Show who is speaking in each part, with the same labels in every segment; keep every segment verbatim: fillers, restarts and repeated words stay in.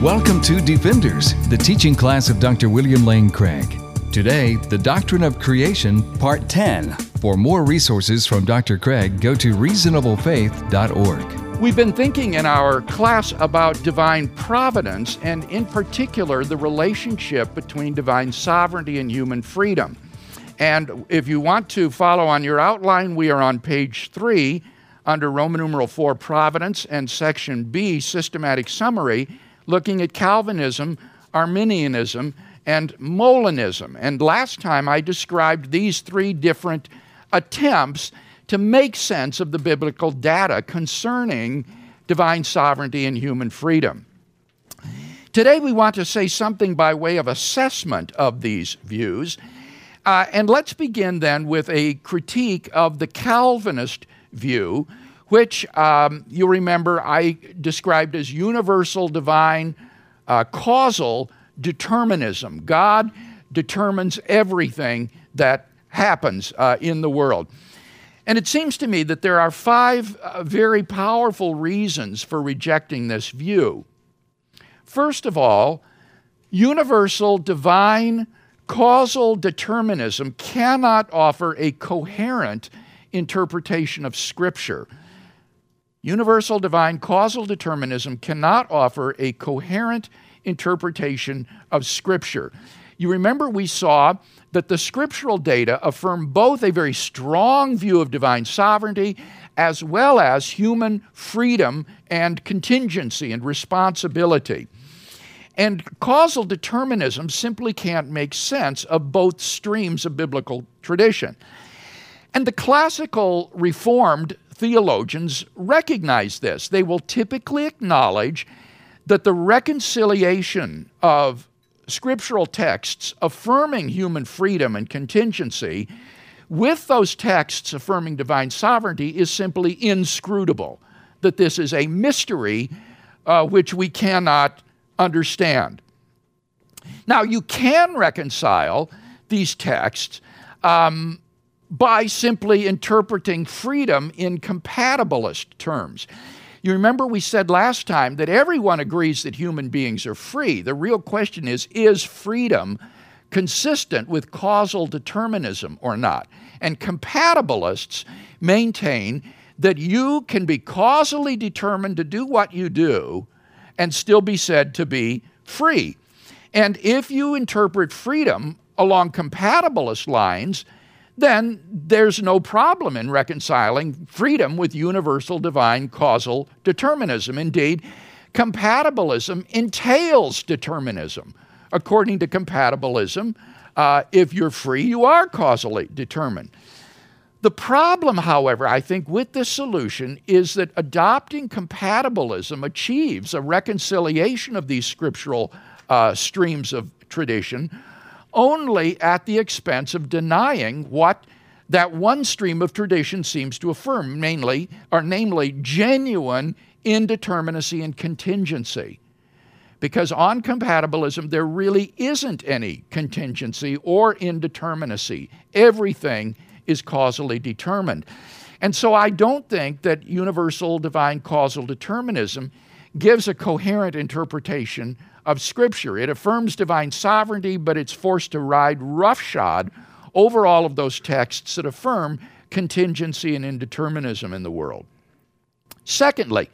Speaker 1: Welcome to Defenders, the teaching class of Doctor William Lane Craig. Today, the Doctrine of Creation, Part ten. For more resources from Doctor Craig, go to reasonable faith dot org.
Speaker 2: We've been thinking in our class about divine providence, and in particular, the relationship between divine sovereignty and human freedom. And if you want to follow on your outline, we are on page three, under Roman numeral four, Providence, and section B, Systematic Summary, looking at Calvinism, Arminianism, and Molinism. And last time I described these three different attempts to make sense of the biblical data concerning divine sovereignty and human freedom. Today we want to say something by way of assessment of these views. Uh, and let's begin then with a critique of the Calvinist view, which um, you'll remember I described as universal divine uh, causal determinism. God determines everything that happens uh, in the world. And it seems to me that there are five uh, very powerful reasons for rejecting this view. First of all, universal divine causal determinism cannot offer a coherent interpretation of Scripture. Universal divine causal determinism cannot offer a coherent interpretation of Scripture. You remember we saw that the scriptural data affirm both a very strong view of divine sovereignty as well as human freedom and contingency and responsibility. And causal determinism simply can't make sense of both streams of biblical tradition. And the classical Reformed theologians recognize this. They will typically acknowledge that the reconciliation of scriptural texts affirming human freedom and contingency with those texts affirming divine sovereignty is simply inscrutable, that this is a mystery uh, which we cannot understand. Now, you can reconcile these texts um, by simply interpreting freedom in compatibilist terms. You remember we said last time that everyone agrees that human beings are free. The real question is, is freedom consistent with causal determinism or not? And compatibilists maintain that you can be causally determined to do what you do and still be said to be free. And if you interpret freedom along compatibilist lines, then there's no problem in reconciling freedom with universal divine causal determinism. Indeed, compatibilism entails determinism. According to compatibilism, uh, if you're free, you are causally determined. The problem, however, I think with this solution is that adopting compatibilism achieves a reconciliation of these scriptural uh, streams of tradition only at the expense of denying what that one stream of tradition seems to affirm, mainly, or namely genuine indeterminacy and contingency. Because on compatibilism, there really isn't any contingency or indeterminacy. Everything is causally determined. And so I don't think that universal divine causal determinism gives a coherent interpretation of Scripture. It affirms divine sovereignty, but it's forced to ride roughshod over all of those texts that affirm contingency and indeterminism in the world. Secondly,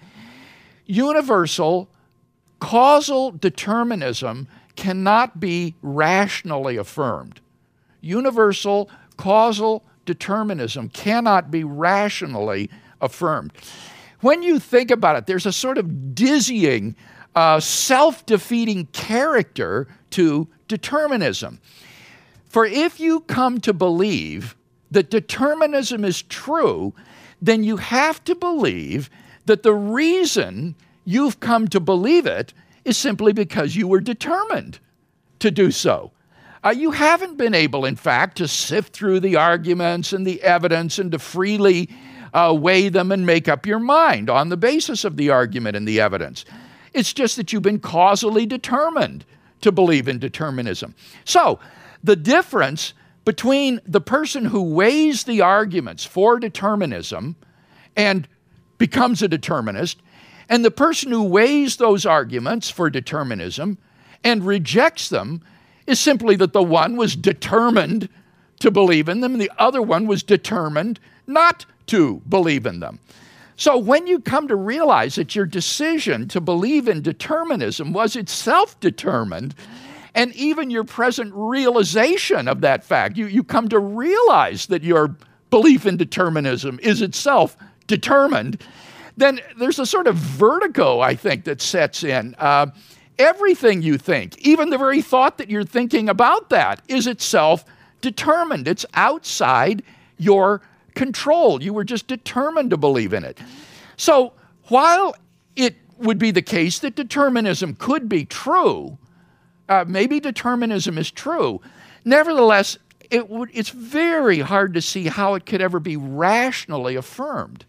Speaker 2: universal causal determinism cannot be rationally affirmed. Universal causal determinism cannot be rationally affirmed. When you think about it, there's a sort of dizzying Uh, self-defeating character to determinism. For if you come to believe that determinism is true, then you have to believe that the reason you've come to believe it is simply because you were determined to do so. Uh, you haven't been able, in fact, to sift through the arguments and the evidence and to freely uh, weigh them and make up your mind on the basis of the argument and the evidence. It's just that you've been causally determined to believe in determinism. So, the difference between the person who weighs the arguments for determinism and becomes a determinist And the person who weighs those arguments for determinism and rejects them is simply that the one was determined to believe in them and the other one was determined not to believe in them. So when you come to realize that your decision to believe in determinism was itself determined, and even your present realization of that fact, you, you come to realize that your belief in determinism is itself determined, then there's a sort of vertigo, I think, that sets in. Uh, everything you think, even the very thought that you're thinking about that, is itself determined. It's outside your control. You were just determined to believe in it. So while it would be the case that determinism could be true, uh, maybe determinism is true, nevertheless, it would, it's very hard to see how it could ever be rationally affirmed.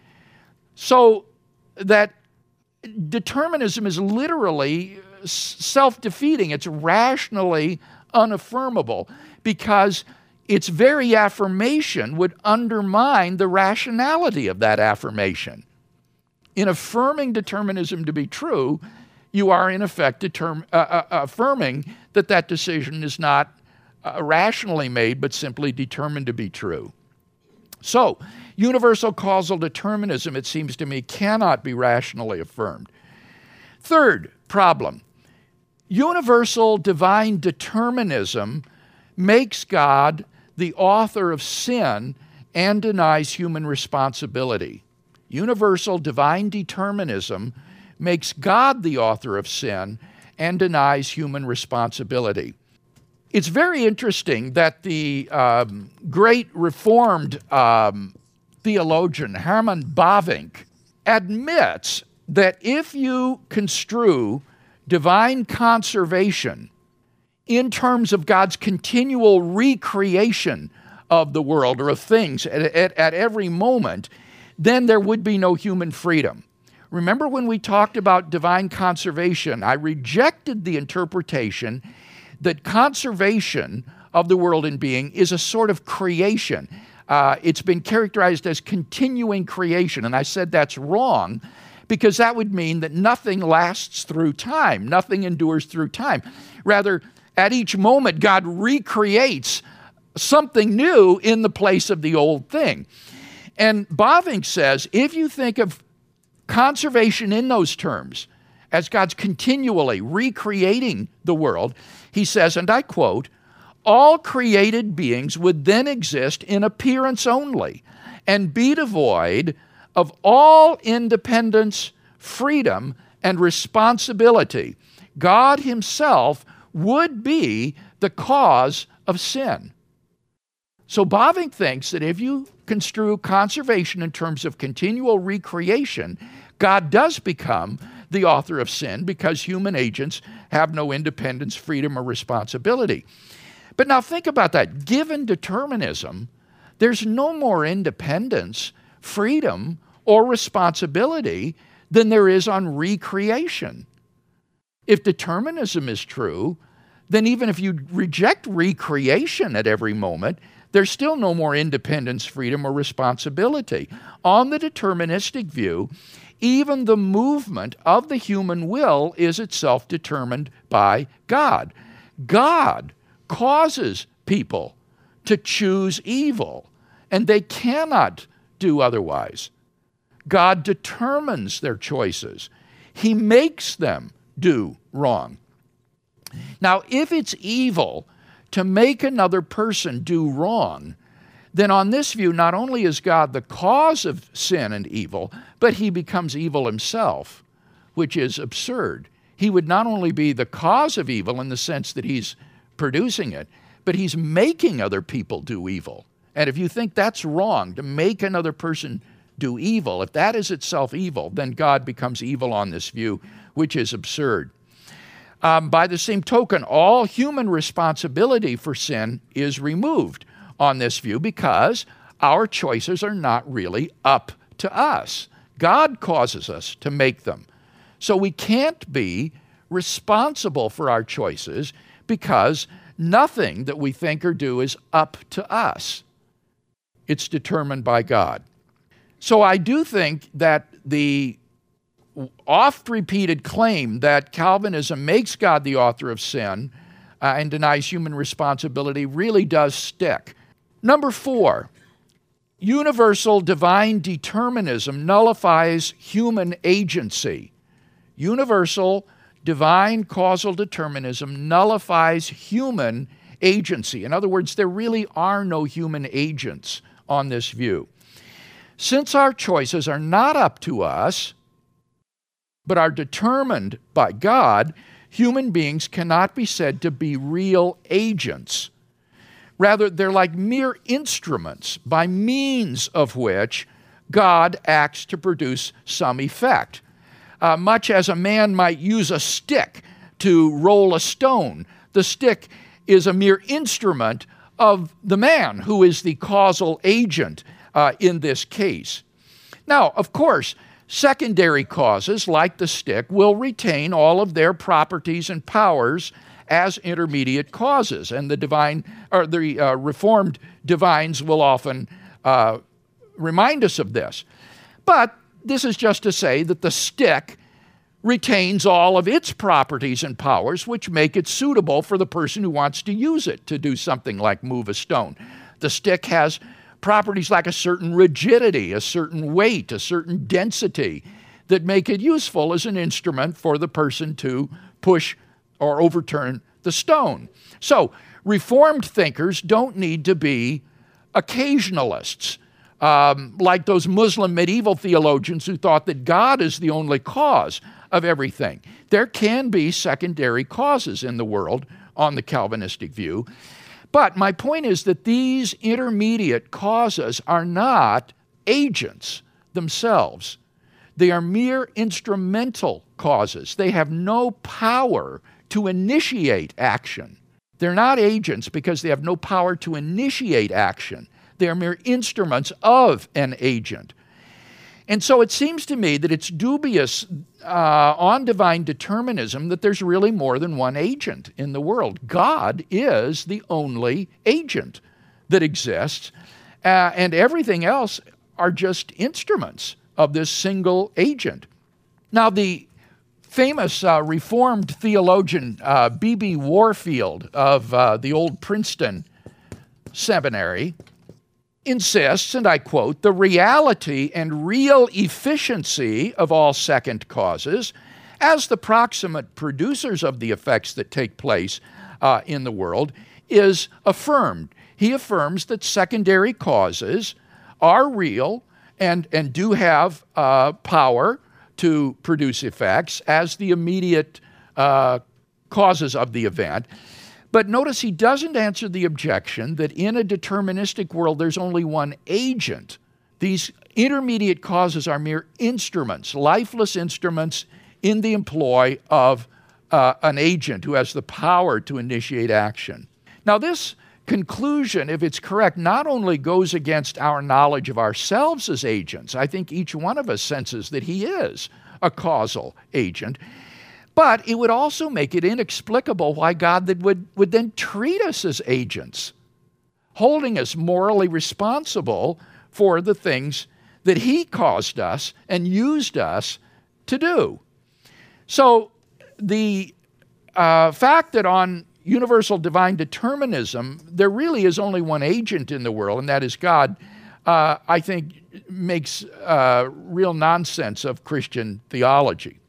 Speaker 2: So that determinism is literally self-defeating. It's rationally unaffirmable because its very affirmation would undermine the rationality of that affirmation. In affirming determinism to be true, you are in effect determ- uh, uh, affirming that that decision is not uh, rationally made, but simply determined to be true. So, universal causal determinism, it seems to me, cannot be rationally affirmed. Third problem, universal divine determinism makes God the author of sin and denies human responsibility. Universal divine determinism makes God the author of sin and denies human responsibility. It's very interesting that the um, great Reformed um, theologian Herman Bavinck admits that if you construe divine conservation in terms of God's continual recreation of the world or of things at, at, at every moment, then there would be no human freedom. Remember when we talked about divine conservation, I rejected the interpretation that conservation of the world and being is a sort of creation. Uh, it's been characterized as continuing creation, and I said that's wrong because that would mean that nothing lasts through time, nothing endures through time. Rather, at each moment, God recreates something new in the place of the old thing. And Bavinck says, if you think of conservation in those terms, as God's continually recreating the world, he says, and I quote, all created beings would then exist in appearance only and be devoid of all independence, freedom, and responsibility. God himself would be the cause of sin. So Bavinck thinks that if you construe conservation in terms of continual recreation, God does become the author of sin because human agents have no independence, freedom, or responsibility. But now think about that. Given determinism, there's no more independence, freedom, or responsibility than there is on recreation. If determinism is true, then even if you reject recreation at every moment, there's still no more independence, freedom, or responsibility. On the deterministic view, even the movement of the human will is itself determined by God. God causes people to choose evil, and they cannot do otherwise. God determines their choices. He makes them do wrong. Now, if it's evil to make another person do wrong, then on this view, not only is God the cause of sin and evil, but he becomes evil himself, which is absurd. He would not only be the cause of evil in the sense that he's producing it, but he's making other people do evil. And if you think that's wrong, to make another person do evil, if that is itself evil, then God becomes evil on this view, which is absurd. Um, by the same token, all human responsibility for sin is removed on this view because our choices are not really up to us. God causes us to make them. So we can't be responsible for our choices because nothing that we think or do is up to us. It's determined by God. So I do think that the oft-repeated claim that Calvinism makes God the author of sin uh, and denies human responsibility really does stick. Number four, universal divine determinism nullifies human agency. Universal divine causal determinism nullifies human agency. In other words, there really are no human agents on this view. Since our choices are not up to us, but are determined by God, human beings cannot be said to be real agents. Rather, they're like mere instruments by means of which God acts to produce some effect. Uh, much as a man might use a stick to roll a stone, the stick is a mere instrument of the man who is the causal agent uh, in this case. Now, of course, secondary causes, like the stick, will retain all of their properties and powers as intermediate causes, and the divine or the uh, Reformed divines will often uh, remind us of this. But this is just to say that the stick retains all of its properties and powers, which make it suitable for the person who wants to use it to do something like move a stone. The stick has properties like a certain rigidity, a certain weight, a certain density that make it useful as an instrument for the person to push or overturn the stone. So, Reformed thinkers don't need to be occasionalists, um, like those Muslim medieval theologians who thought that God is the only cause of everything. There can be secondary causes in the world on the Calvinistic view. But my point is that these intermediate causes are not agents themselves. They are mere instrumental causes. They have no power to initiate action. They're not agents because they have no power to initiate action. They are mere instruments of an agent. And so it seems to me that it's dubious uh, on divine determinism that there's really more than one agent in the world. God is the only agent that exists, uh, and everything else are just instruments of this single agent. Now, the famous uh, Reformed theologian uh, B B Warfield of uh, the old Princeton Seminary insists, and I quote, "The reality and real efficiency of all second causes, as the proximate producers of the effects that take place uh, in the world, is affirmed." He affirms that secondary causes are real and, and do have uh, power to produce effects as the immediate uh, causes of the event. But notice he doesn't answer the objection that in a deterministic world there's only one agent. These intermediate causes are mere instruments, lifeless instruments in the employ of uh, an agent who has the power to initiate action. Now, this conclusion, if it's correct, not only goes against our knowledge of ourselves as agents. I think each one of us senses that he is a causal agent. But it would also make it inexplicable why God would, would then treat us as agents, holding us morally responsible for the things that he caused us and used us to do. So the uh, fact that on universal divine determinism, there really is only one agent in the world, and that is God, uh, I think makes uh, real nonsense of Christian theology.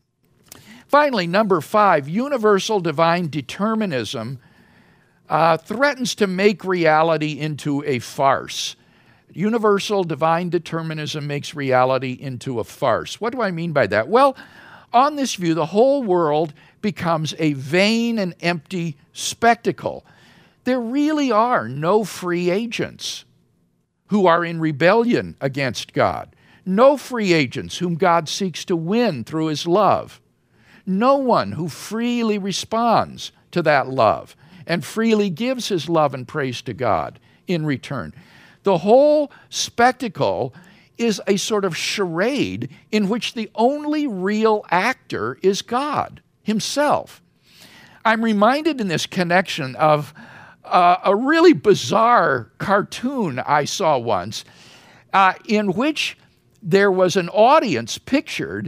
Speaker 2: Finally, number five, universal divine determinism uh, threatens to make reality into a farce. Universal divine determinism makes reality into a farce. What do I mean by that? Well, on this view, the whole world becomes a vain and empty spectacle. There really are no free agents who are in rebellion against God, no free agents whom God seeks to win through his love. No one who freely responds to that love and freely gives his love and praise to God in return. The whole spectacle is a sort of charade in which the only real actor is God himself. I'm reminded in this connection of uh, a really bizarre cartoon I saw once uh, in which there was an audience pictured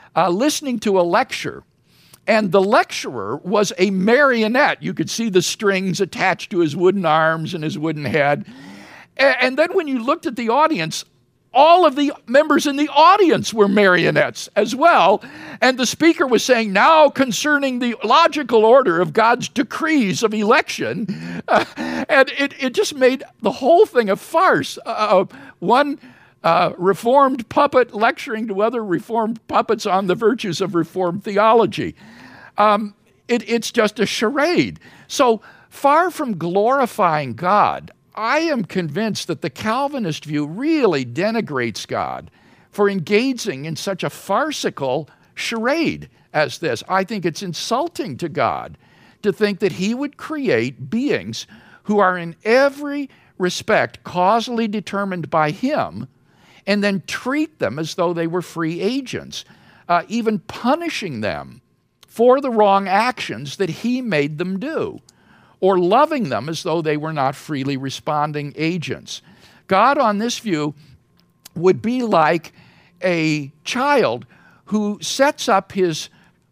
Speaker 2: uh, listening to a lecture. And the lecturer was a marionette. You could see the strings attached to his wooden arms and his wooden head. And then when you looked at the audience, all of the members in the audience were marionettes as well. And the speaker was saying, now concerning the logical order of God's decrees of election. Uh, and it, it just made the whole thing a farce. Uh, one uh, Reformed puppet lecturing to other Reformed puppets on the virtues of Reformed theology. Um, it, it's just a charade. So far from glorifying God, I am convinced that the Calvinist view really denigrates God for engaging in such a farcical charade as this. I think it's insulting to God to think that he would create beings who are in every respect causally determined by him and then treat them as though they were free agents, uh, even punishing them for the wrong actions that he made them do, or loving them as though they were not freely responding agents. God, on this view, would be like a child who sets up his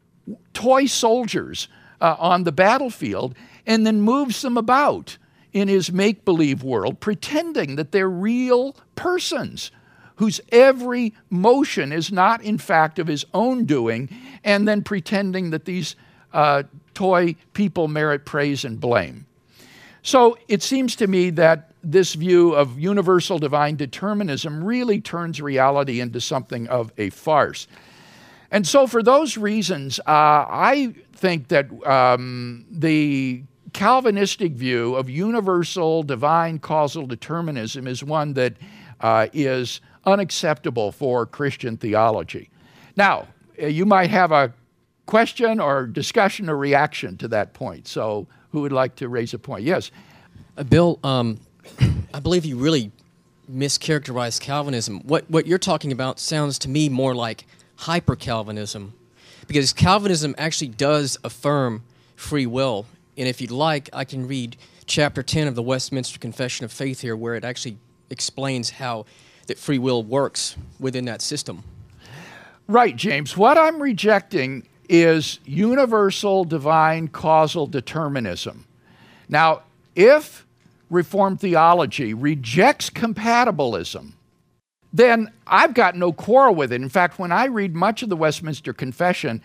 Speaker 2: toy soldiers uh, on the battlefield and then moves them about in his make-believe world, pretending that they're real persons whose every motion is not, in fact, of his own doing, and then pretending that these uh, toy people merit praise and blame. So it seems to me that this view of universal divine determinism really turns reality into something of a farce. And so for those reasons, uh, I think that um, the Calvinistic view of universal divine causal determinism is one that uh, is unacceptable for Christian theology. Now, you might have a question or discussion or reaction to that point. So who would like to raise a point? Yes.
Speaker 3: Uh, Bill, um, I believe you really mischaracterized Calvinism. What, what you're talking about sounds to me more like hyper-Calvinism, because Calvinism actually does affirm free will. And if you'd like, I can read chapter ten of the Westminster Confession of Faith here, where it actually explains how that free will works within that system.
Speaker 2: Right, James. What I'm rejecting is universal divine causal determinism. Now, if Reformed theology rejects compatibilism, then I've got no quarrel with it. In fact, when I read much of the Westminster Confession,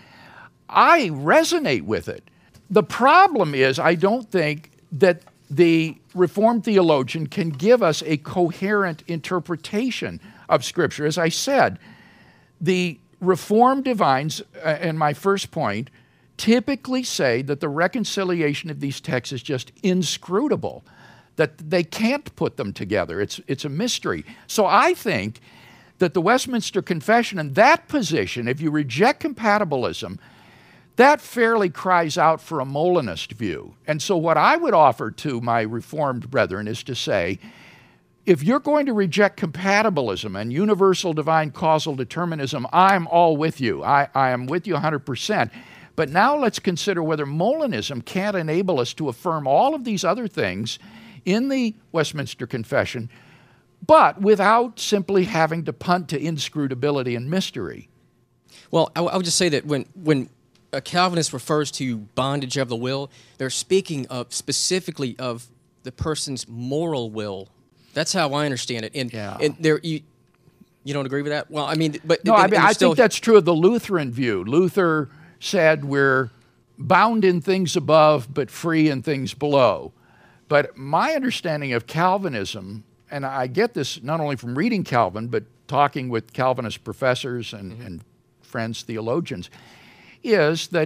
Speaker 2: I resonate with it. The problem is I don't think that the Reformed theologian can give us a coherent interpretation of Scripture. As I said, the Reformed divines, uh, in my first point, typically say that the reconciliation of these texts is just inscrutable, that they can't put them together. It's, it's a mystery. So I think that the Westminster Confession in that position, if you reject compatibilism, that fairly cries out for a Molinist view. And so what I would offer to my Reformed brethren is to say, if you're going to reject compatibilism and universal divine causal determinism, I'm all with you. I, I am with you one hundred percent. But now let's consider whether Molinism can't enable us to affirm all of these other things in the Westminster Confession, but without simply having to punt to inscrutability and mystery.
Speaker 3: Well, I, I would just say that when, when a Calvinist refers to bondage of the will, they're speaking of specifically of the person's moral will. That's how I understand it. And,
Speaker 2: yeah.
Speaker 3: and there, you, you don't agree with that? Well, I mean, but
Speaker 2: no,
Speaker 3: and,
Speaker 2: I mean,
Speaker 3: and
Speaker 2: I
Speaker 3: still,
Speaker 2: think that's true of the Lutheran view. Luther said we're bound in things above, but free in things below. But my understanding of Calvinism, and I get this not only from reading Calvin, but talking with Calvinist professors and, mm-hmm. and friends, theologians, is that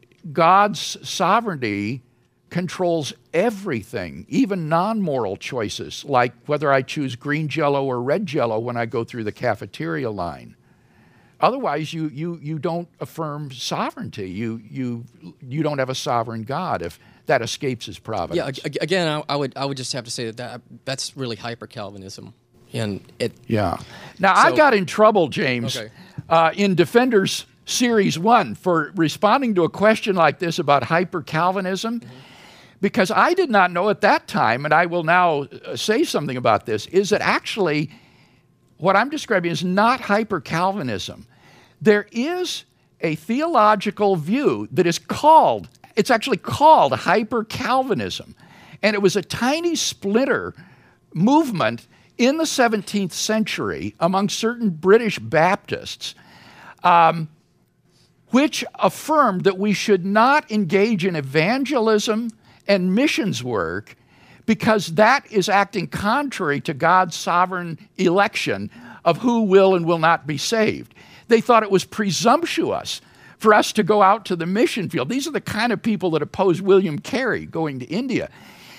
Speaker 2: God's sovereignty controls everything, even non-moral choices, like whether I choose green Jell-O or red Jell-O when I go through the cafeteria line. Otherwise, you you you don't affirm sovereignty. You you you don't have a sovereign God if that escapes His providence.
Speaker 3: Yeah. Again, I, I would I would just have to say that, that that's really hyper Calvinism, and it.
Speaker 2: Yeah. Now
Speaker 3: so,
Speaker 2: I got in trouble, James,
Speaker 3: okay.
Speaker 2: uh, in Defenders Series One for responding to a question like this about hyper Calvinism. Mm-hmm. Because I did not know at that time, and I will now say something about this, is that actually what I'm describing is not hyper-Calvinism. There is a theological view that is called, it's actually called hyper-Calvinism. And it was a tiny splinter movement in the seventeenth century among certain British Baptists, um, which affirmed that we should not engage in evangelism and missions work because that is acting contrary to God's sovereign election of who will and will not be saved. They thought it was presumptuous for us to go out to the mission field. These are the kind of people that oppose William Carey going to India.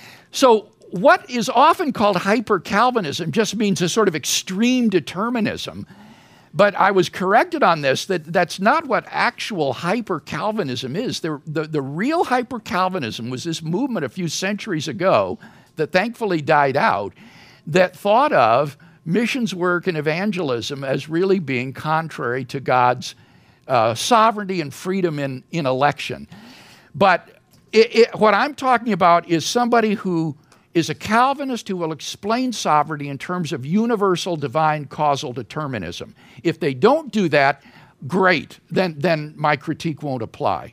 Speaker 2: So what is often called hyper-Calvinism just means a sort of extreme determinism. But I was corrected on this, that that's not what actual hyper-Calvinism is. The, the, the real hyper-Calvinism was this movement a few centuries ago that thankfully died out, that thought of missions work and evangelism as really being contrary to God's uh, sovereignty and freedom in, in election. But it, it, what I'm talking about is somebody who is a Calvinist who will explain sovereignty in terms of universal divine causal determinism. If they don't do that, great, then, then my critique won't apply.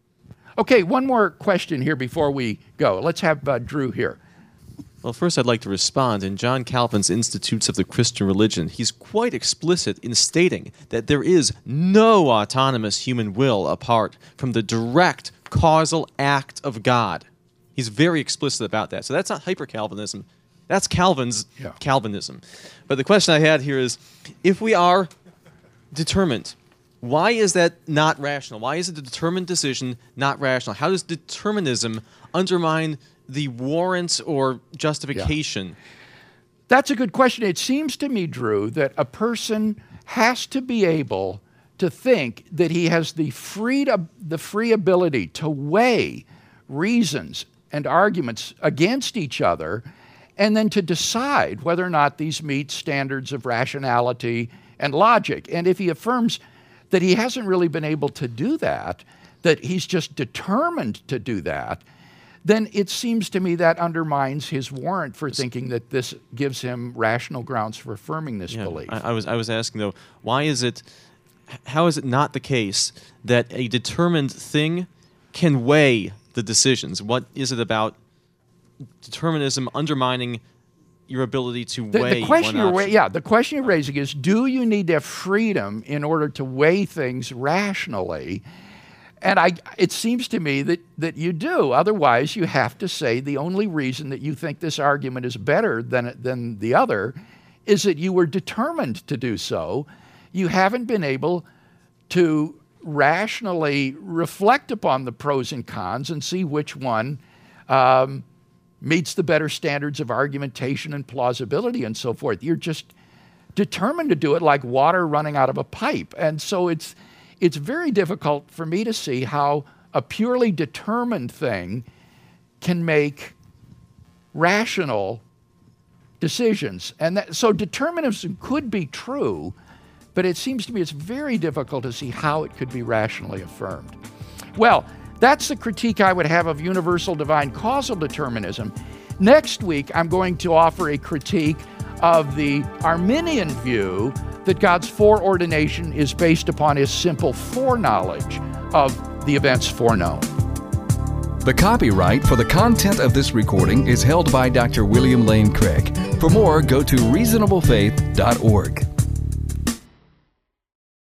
Speaker 2: Okay, one more question here before we go. Let's have uh, Drew here.
Speaker 4: Well, first I'd like to respond. In John Calvin's Institutes of the Christian Religion, he's quite explicit in stating that there is no autonomous human will apart from the direct causal act of God. He's very explicit about that. So that's not hyper-Calvinism. That's Calvin's yeah. Calvinism. But the question I had here is, if we are determined, why is that not rational? Why is a determined decision not rational? How does determinism undermine the warrant or justification?
Speaker 2: Yeah. That's a good question. It seems to me, Drew, that a person has to be able to think that he has the free, the free ability to weigh reasons and arguments against each other, and then to decide whether or not these meet standards of rationality and logic. And if he affirms that he hasn't really been able to do that, that he's just determined to do that, then it seems to me that undermines his warrant for thinking that this gives him rational grounds for affirming this
Speaker 4: yeah,
Speaker 2: belief.
Speaker 4: I, I was I was asking, though, why is it, how is it not the case that a determined thing can weigh the decisions? What is it about determinism undermining your ability to
Speaker 2: the,
Speaker 4: weigh
Speaker 2: the question
Speaker 4: one
Speaker 2: you're
Speaker 4: option?
Speaker 2: Yeah, the question you're raising is, do you need to have freedom in order to weigh things rationally? And I, it seems to me that, that you do. Otherwise, you have to say the only reason that you think this argument is better than, than the other is that you were determined to do so. You haven't been able to rationally reflect upon the pros and cons and see which one um, meets the better standards of argumentation and plausibility and so forth. You're just determined to do it like water running out of a pipe. And so it's It's very difficult for me to see how a purely determined thing can make rational decisions. And that, so determinism could be true, but it seems to me it's very difficult to see how it could be rationally affirmed. Well, that's the critique I would have of universal divine causal determinism. Next week, I'm going to offer a critique of the Arminian view that God's foreordination is based upon his simple foreknowledge of the events foreknown.
Speaker 1: The copyright for the content of this recording is held by Doctor William Lane Craig. For more, go to reasonable faith dot org.